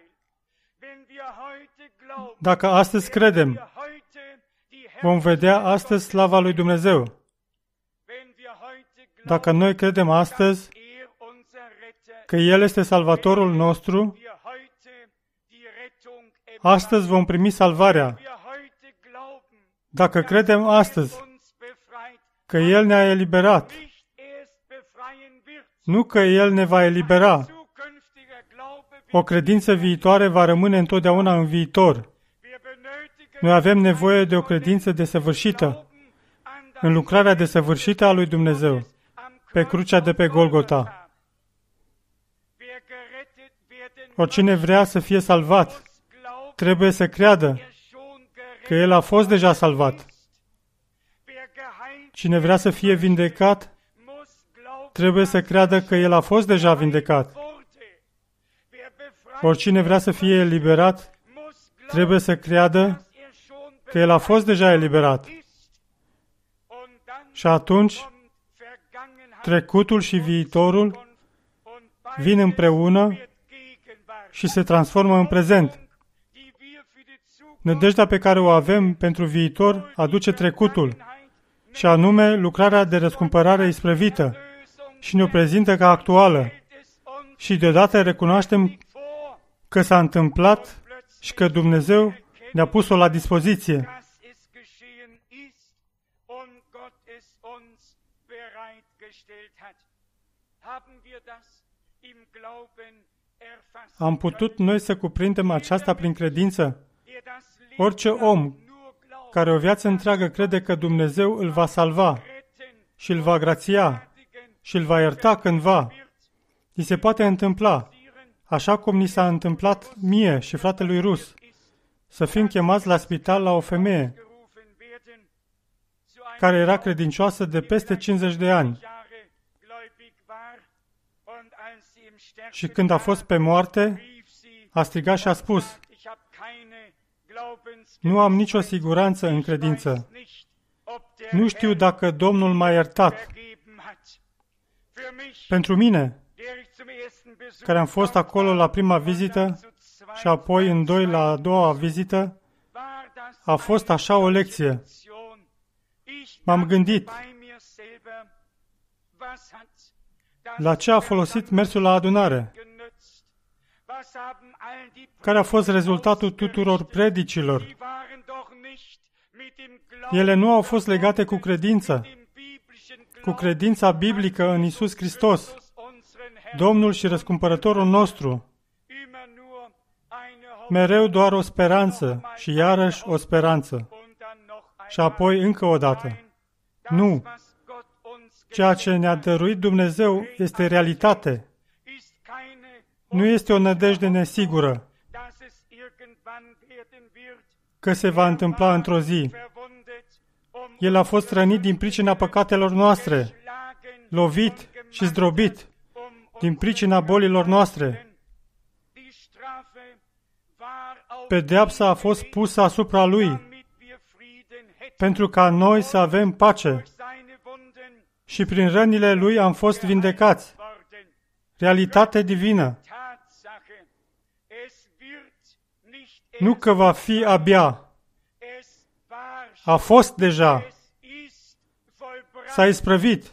Dacă astăzi credem, vom vedea astăzi slava lui Dumnezeu. Dacă noi credem astăzi că El este Salvatorul nostru, astăzi vom primi salvarea. Dacă credem astăzi că El ne-a eliberat, nu că El ne va elibera, o credință viitoare va rămâne întotdeauna în viitor. Noi avem nevoie de o credință desăvârșită, în lucrarea desăvârșită a lui Dumnezeu, pe crucea de pe Golgota. Oricine vrea să fie salvat, trebuie să creadă că El a fost deja salvat. Cine vrea să fie vindecat, trebuie să creadă că El a fost deja vindecat. Oricine vrea să fie eliberat, trebuie să creadă că El a fost deja eliberat. Și atunci, trecutul și viitorul vin împreună și se transformă în prezent. Nădejdea pe care o avem pentru viitor aduce trecutul, și anume lucrarea de răscumpărare isprăvită, și ne-o prezintă ca actuală. Și deodată recunoaștem că s-a întâmplat și că Dumnezeu ne-a pus-o la dispoziție. Am putut noi să cuprindem aceasta prin credință? Orice om care o viață întreagă crede că Dumnezeu îl va salva și îl va grația și îl va ierta cândva, îi se poate întâmpla, așa cum ni s-a întâmplat mie și fratelui Rus, să fim chemați la spital la o femeie care era credincioasă de peste cincizeci de ani. Și când a fost pe moarte, a strigat și a spus: nu am nicio siguranță în credință. Nu știu dacă Domnul m-a iertat. Pentru mine, care am fost acolo la prima vizită și apoi în doi la a doua vizită, a fost așa o lecție. M-am gândit, la ce a folosit mersul la adunare? Care a fost rezultatul tuturor predicilor? Ele nu au fost legate cu credință, cu credința biblică în Iisus Hristos, Domnul și Răscumpărătorul nostru. Mereu doar o speranță și iarăși o speranță. Și apoi încă o dată. Nu. Ceea ce ne-a dăruit Dumnezeu este realitate. Nu este o nădejde nesigură că se va întâmpla într-o zi. El a fost rănit din pricina păcatelor noastre, lovit și zdrobit din pricina bolilor noastre. Pedeapsa a fost pusă asupra Lui pentru ca noi să avem pace și prin rănile Lui am fost vindecați. Realitate divină. Nu că va fi abia. A fost deja. S-a isprăvit.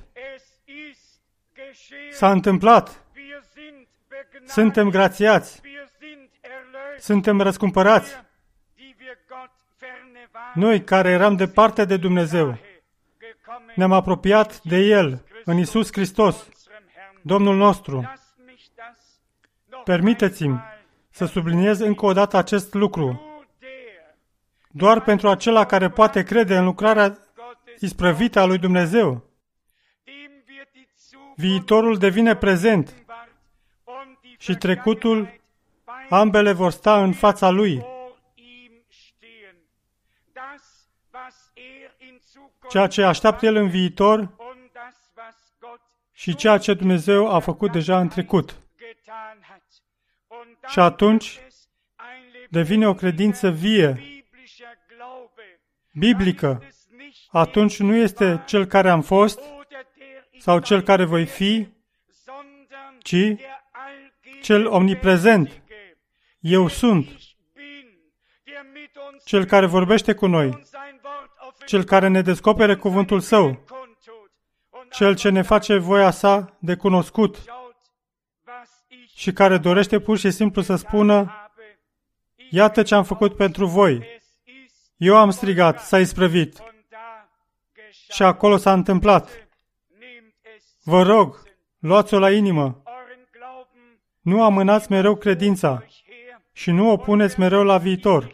S-a întâmplat. Suntem grațiați. Suntem răscumpărați. Noi care eram departe de Dumnezeu, ne-am apropiat de El, în Iisus Hristos, Domnul nostru. Permiteți-mi să subliniez încă o dată acest lucru. Doar pentru acela care poate crede în lucrarea isprăvită a lui Dumnezeu, viitorul devine prezent și trecutul, ambele vor sta în fața Lui. Ceea ce așteaptă El în viitor și ceea ce Dumnezeu a făcut deja în trecut. Și atunci devine o credință vie, biblică. Atunci nu este cel care am fost sau cel care voi fi, ci cel omniprezent. Eu sunt cel care vorbește cu noi, cel care ne descopere cuvântul Său, cel ce ne face voia Sa de cunoscut și care dorește pur și simplu să spună: iată ce am făcut pentru voi. Eu am strigat, s-a isprăvit. Și acolo s-a întâmplat. Vă rog, luați-o la inimă. Nu amânați mereu credința și nu o puneți mereu la viitor.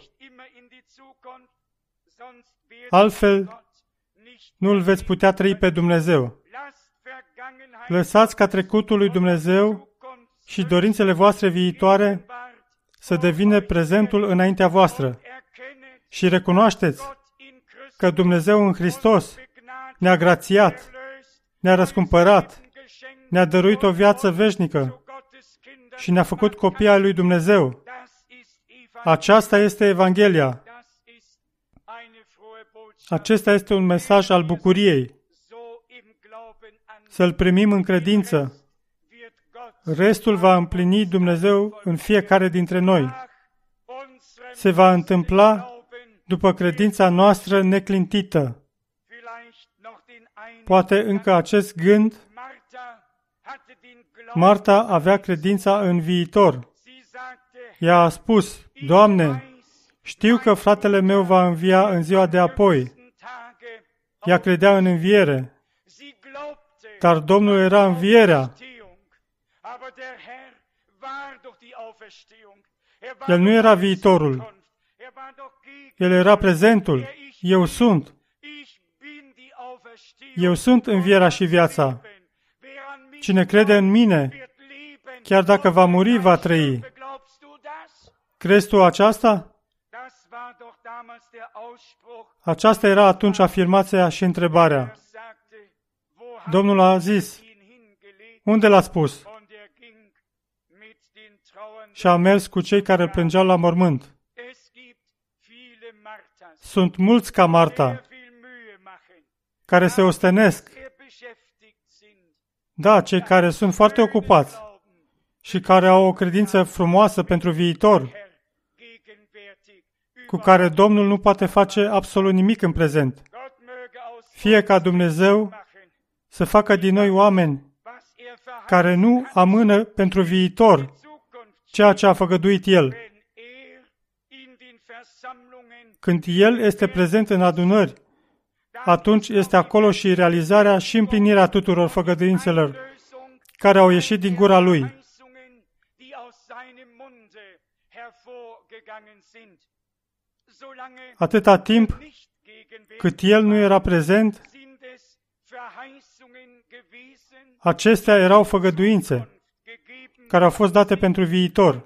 Altfel, nu-L veți putea trăi pe Dumnezeu. Lăsați ca trecutul lui Dumnezeu și dorințele voastre viitoare să devină prezentul înaintea voastră. Și recunoașteți că Dumnezeu în Hristos ne-a grațiat, ne-a răscumpărat, ne-a dăruit o viață veșnică și ne-a făcut copii ai lui Dumnezeu. Aceasta este Evanghelia. Acesta este un mesaj al bucuriei. Să-L primim în credință. Restul va împlini Dumnezeu în fiecare dintre noi. Se va întâmpla după credința noastră neclintită. Poate încă acest gând, Marta avea credința în viitor. Ea a spus, Doamne, știu că fratele meu va învia în ziua de apoi. Ea credea în înviere, dar Domnul era învierea. El nu era viitorul. El era prezentul. Eu sunt. Eu sunt învierea și viața. Cine crede în mine, chiar dacă va muri, va trăi. Crezi tu aceasta? Aceasta era atunci afirmația și întrebarea. Domnul a zis, unde l-a spus? Și a mers cu cei care îl plângeau la mormânt. Sunt mulți ca Marta, care se ostenesc. Da, cei care sunt foarte ocupați și care au o credință frumoasă pentru viitor, cu care Domnul nu poate face absolut nimic în prezent. Fie ca Dumnezeu să facă din noi oameni care nu amână pentru viitor ceea ce a făgăduit El. Când El este prezent în adunări, atunci este acolo și realizarea și împlinirea tuturor făgăduințelor care au ieșit din gura Lui. Atâta timp cât El nu era prezent, acestea erau făgăduințe care au fost date pentru viitor.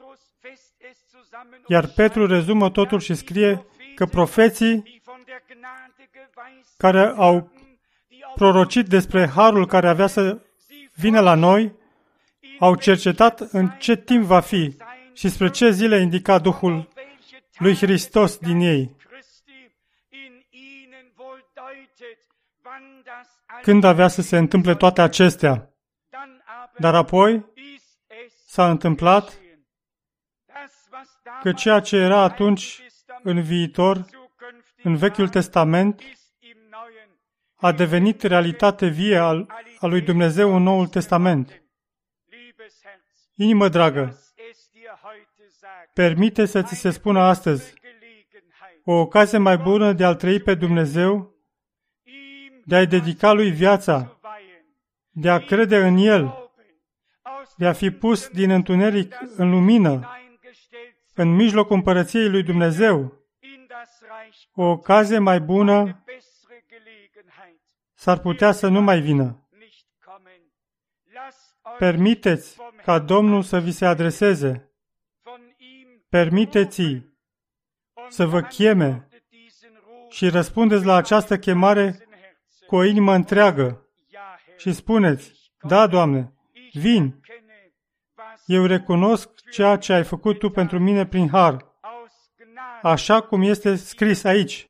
Iar Petru rezumă totul și scrie că profeții care au prorocit despre harul care avea să vină la noi, au cercetat în ce timp va fi și spre ce zile indica Duhul lui Hristos din ei. Când avea să se întâmple toate acestea? Dar apoi s-a întâmplat că ceea ce era atunci în viitor, în Vechiul Testament, a devenit realitate vie al, al lui Dumnezeu în Noul Testament. Inimă dragă, permite să ți se spună astăzi o ocazie mai bună de a-L trăi pe Dumnezeu, de a-i dedica Lui viața, de a crede în El, de a fi pus din întuneric în lumină, în mijlocul împărăției lui Dumnezeu. O ocazie mai bună s-ar putea să nu mai vină. Permiteți ca Domnul să vi se adreseze. Permiteți-i să vă cheme și răspundeți la această chemare cu o inimă întreagă și spuneți, da, Doamne, vin. Eu recunosc ceea ce ai făcut Tu pentru mine prin har, așa cum este scris aici.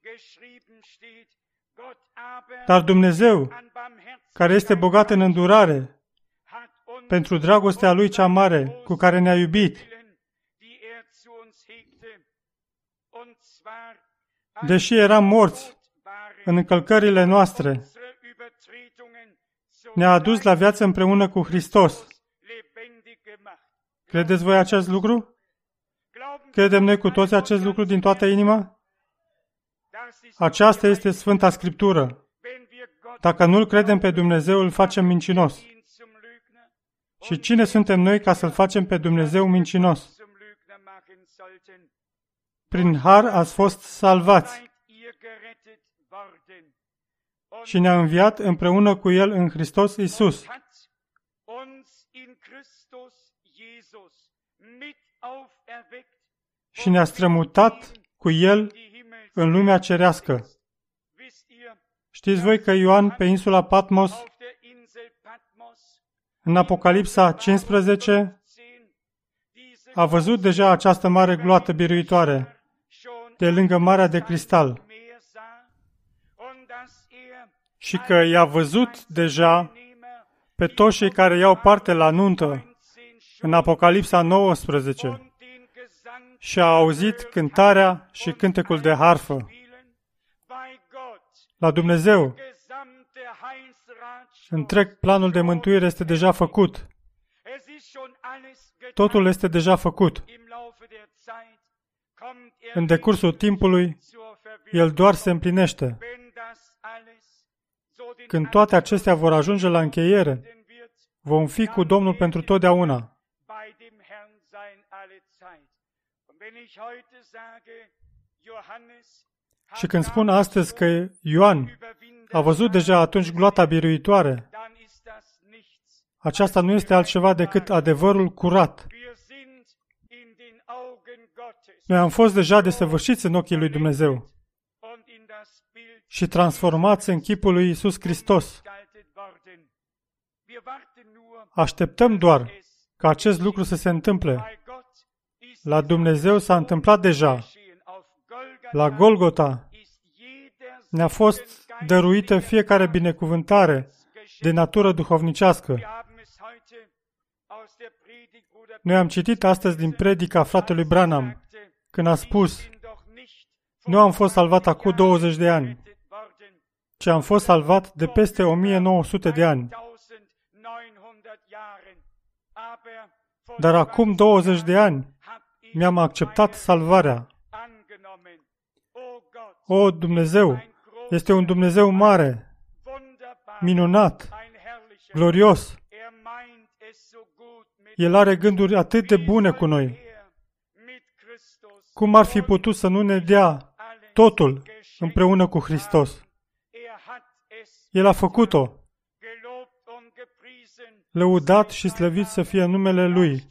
Dar Dumnezeu, care este bogat în îndurare, pentru dragostea Lui cea mare, cu care ne-a iubit, deși eram morți în încălcările noastre, ne-a adus la viață împreună cu Hristos. Credeți voi acest lucru? Credem noi cu toți acest lucru din toată inima? Aceasta este Sfânta Scriptură. Dacă nu-L credem pe Dumnezeu, îl facem mincinos. Și cine suntem noi ca să-L facem pe Dumnezeu mincinos? Prin har ați fost salvați și ne-a înviat împreună cu El în Hristos Iisus. Și ne-a strămutat cu El în lumea cerească. Știți voi că Ioan pe insula Patmos, în Apocalipsa cincisprezece, a văzut deja această mare gloată biruitoare de lângă Marea de Cristal și că i-a văzut deja pe toți cei care iau parte la nuntă în Apocalipsa nouăsprezece și a auzit cântarea și cântecul de harfă. La Dumnezeu, întreg planul de mântuire este deja făcut. Totul este deja făcut. În decursul timpului, el doar se împlinește. Când toate acestea vor ajunge la încheiere, vom fi cu Domnul pentru totdeauna. Și când spun astăzi că Ioan a văzut deja atunci gloata biruitoare, aceasta nu este altceva decât adevărul curat. Noi am fost deja desăvârșiți în ochii lui Dumnezeu și transformați în chipul lui Iisus Hristos. Așteptăm doar ca acest lucru să se întâmple. La Dumnezeu s-a întâmplat deja. La Golgota ne-a fost dăruită fiecare binecuvântare de natură duhovnicească. Noi am citit astăzi din predica fratelui Branham, când a spus: nu am fost salvat acum douăzeci de ani, ci am fost salvat de peste o mie nouă sute de ani. Dar acum douăzeci de ani mi-am acceptat salvarea. O, Dumnezeu, este un Dumnezeu mare, minunat, glorios. El are gânduri atât de bune cu noi. Cum ar fi putut să nu ne dea totul împreună cu Hristos? El a făcut-o. Lăudat și slăvit să fie numele Lui.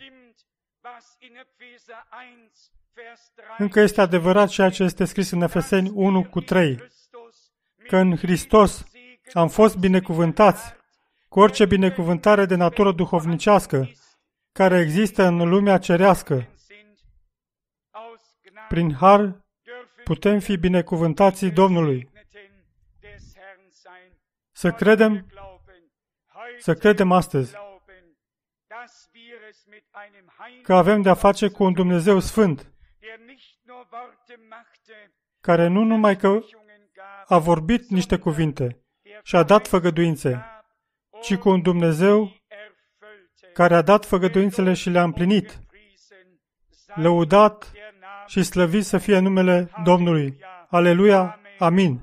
Încă este adevărat ceea ce este scris în Efeseni unu cu trei, că în Hristos am fost binecuvântați cu orice binecuvântare de natură duhovnicească care există în lumea cerească. Prin har putem fi binecuvântații Domnului. Să credem, să credem astăzi că avem de-a face cu un Dumnezeu sfânt, care nu numai că a vorbit niște cuvinte și a dat făgăduințe, ci cu un Dumnezeu care a dat făgăduințele și le-a împlinit. Lăudat și slăvit să fie numele Domnului. Aleluia! Amin!